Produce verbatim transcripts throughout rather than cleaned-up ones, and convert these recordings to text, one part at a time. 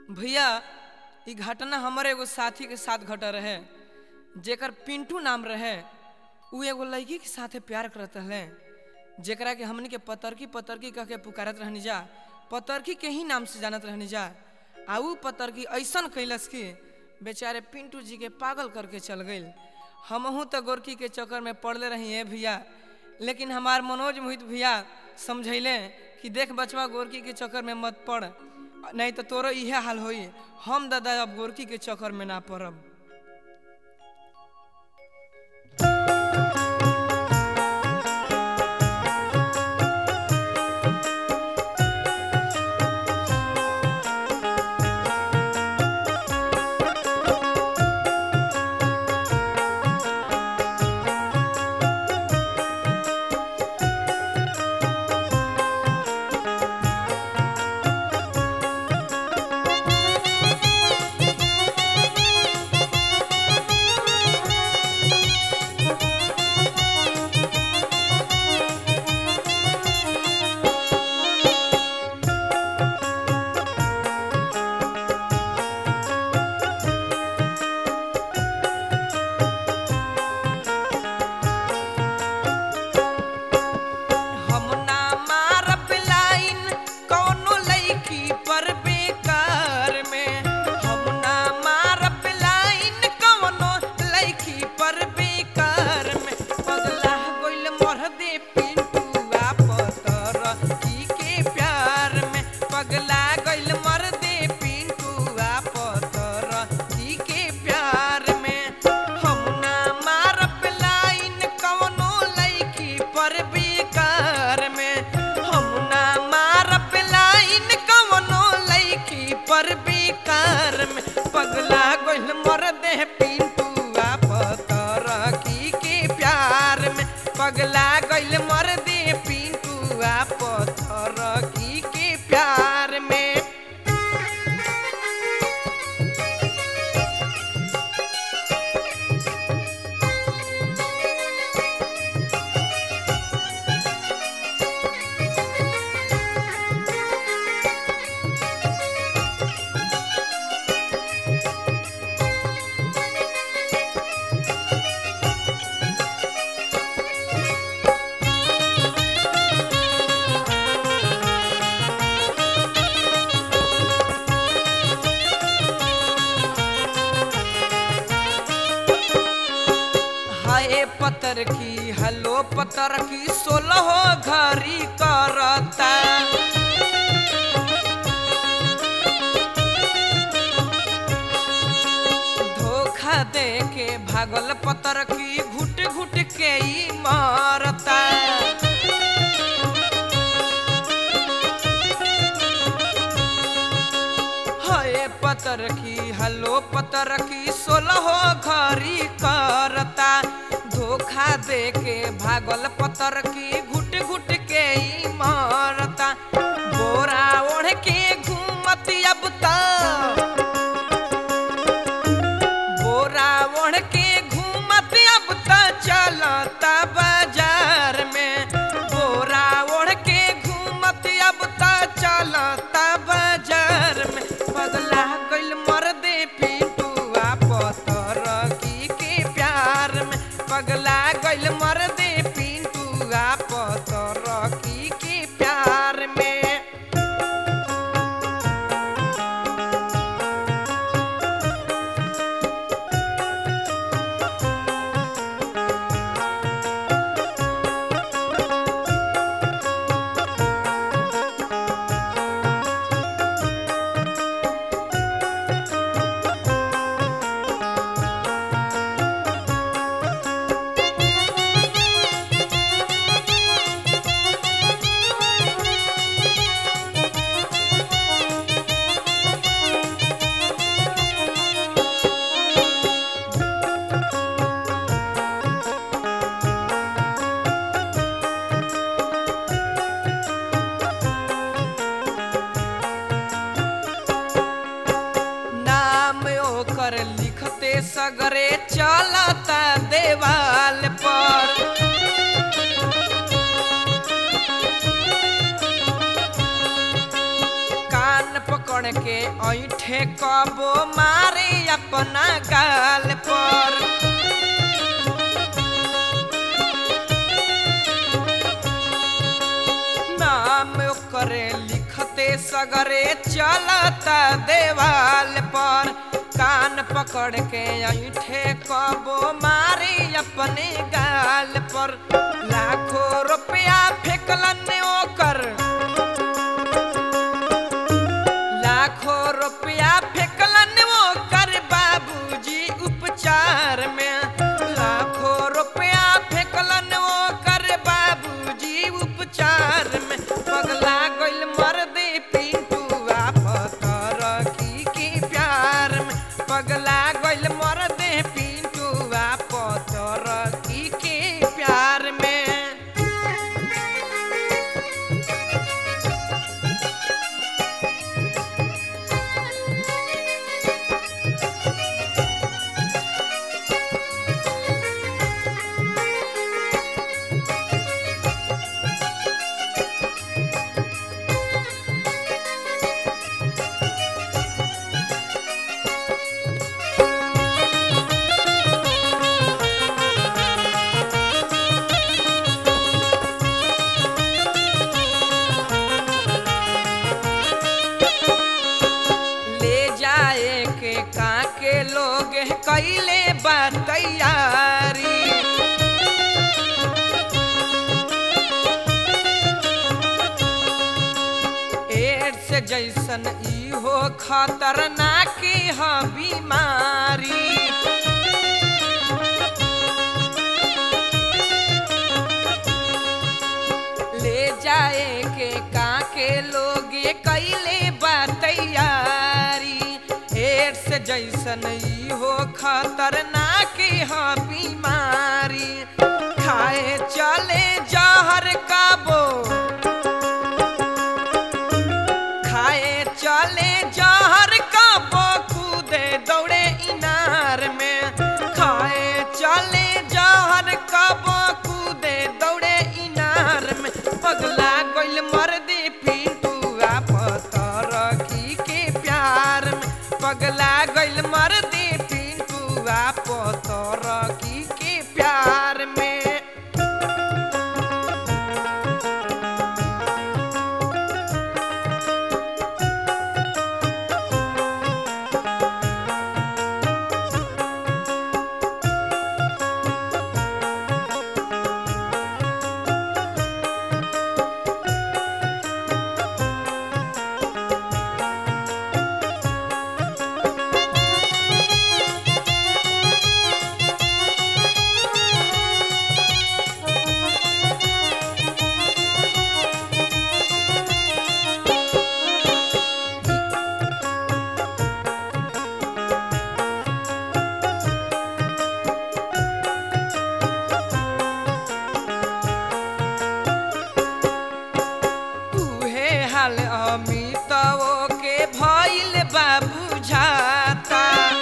भैया ई घटना हमारे एगो साथी के साथ घट रहे, जेकर पिंटू नाम रहे। उ एगो लड़की के साथे प्यार करत रहे, जेकरा के हमनी के पतरकी पतरकी कह के पुकारत रहनी जा, पतरकी के ही नाम से जानत रहनी जा। आ उ पतरकी ऐसन कैलस कि बेचारे पिंटू जी के पागल करके चल गई। हमहू तो गोरकी के चक्कर में पड़ले रही है भैया, लेकिन हमार मनोज मोहित भैया समझैले कि देख बचवा गोरकी के चक्कर में मत पड़, नहीं तो तोरो इहे हाल होई। हम दादा अब गोरकी के चक्कर में ना पड़ब। पगला गइल मर दे पिंटुआ पतरकी के प्यार में। पतरकी हलो पतरकी सोलह घरी करता, धोखा दे के भागल पतरकी घुट घुट के ही मारता। हाय पतरकी हलो पतरकी सोलह घरी करता, धोखा दे के भागल पतरकी घुट घुट के ही मारता। बोरा ओढ़ के घूमती अब तक, बोरा ओढ़ के घूमती अब तक चलता बाजार में। बोरा ओढ़ के घूमती अब तक चलता बाजार में। पगला गइल मर दे पिंटुआ पतरकी के प्यार में। पगला गइल मर दे पिंटुआ पकड़ के ऐठे कबो मारे अपना गाल पर। नाम करे लिखते सगरे चलता देवाल पर। कान पकड़ के ऐठे कबो मारे अपने गाल पर। लाखों रुपया फेंकलन ओकर, लाखों रुपया फेंकलन ओकर बाबूजी उपचार में। लाखों रुपया फेंकलन ओकर बाबूजी उपचार में। पगला गइल मर्दे पिंटुआ पतरकी के प्यार में। पगला गइल मर्दे पिंटुआ पतरकी के प्यार में। काके लोग कैले बा तैयारी। एड्स जैसन इहो खतरनाक ह बीमारी। ले जाए के काके लोग कैले बा तैयारी। एड्स जैसन इहो खतरनाक ह बीमारी। खाए चले जहर काबो, खाए चले जहर काबो कूदे दौड़े इनार में। खाए चले जहर काबो कूदे दौड़े इनार में। पगला गइल मर्दे पिंटुआ पतरकी के प्यार में। पगला गइल मर्दे पिंटुआ पतरकी के प्यार में। हाल अमितवो के भइल बा बुझाता।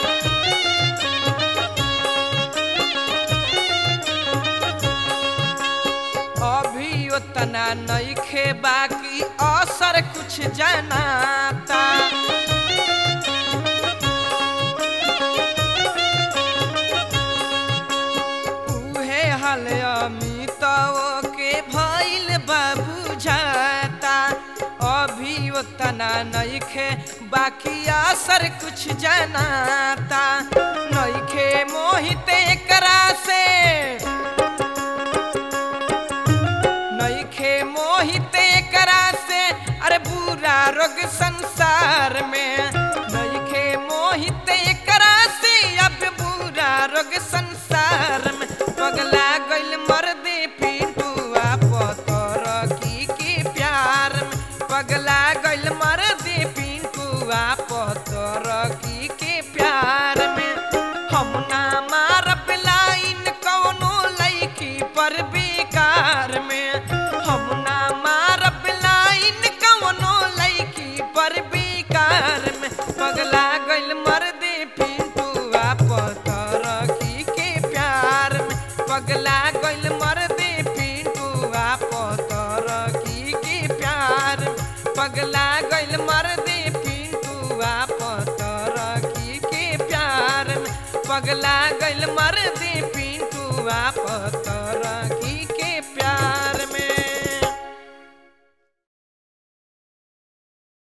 अभी उतना नइखे बाकी असर कुछ जनाता। उहे हाल अमितवो के भइल बा बुझाता। अभी उतना नइखे बाकी असर कुछ जनाता। नइखे मोहित एकरा से, नइखे मोहित एकरा से। अरे बुरा रोग संसार में। नइखे मोहित एकरा से अब बुरा रोग संसार में। पगला गइल मर्दे पिंटुआ पतरकी के प्यार में। पगला गइल मर्दे पिंटुआ पतरकी के प्यार में। हम ना मारब लाइन कौनो लइकी पर बेकार में। हम ना मारब लाइन कौनो लइकी पर बेकार में। पगला गइल मर्दे पिंटुआ पतरकी के प्यार में। पगला गइल मर्दे पिंटुआ पतरकी के प्यार में। पगला गइल मर्दे पिंटू पगला गइल मर दी पिंटुआ पतर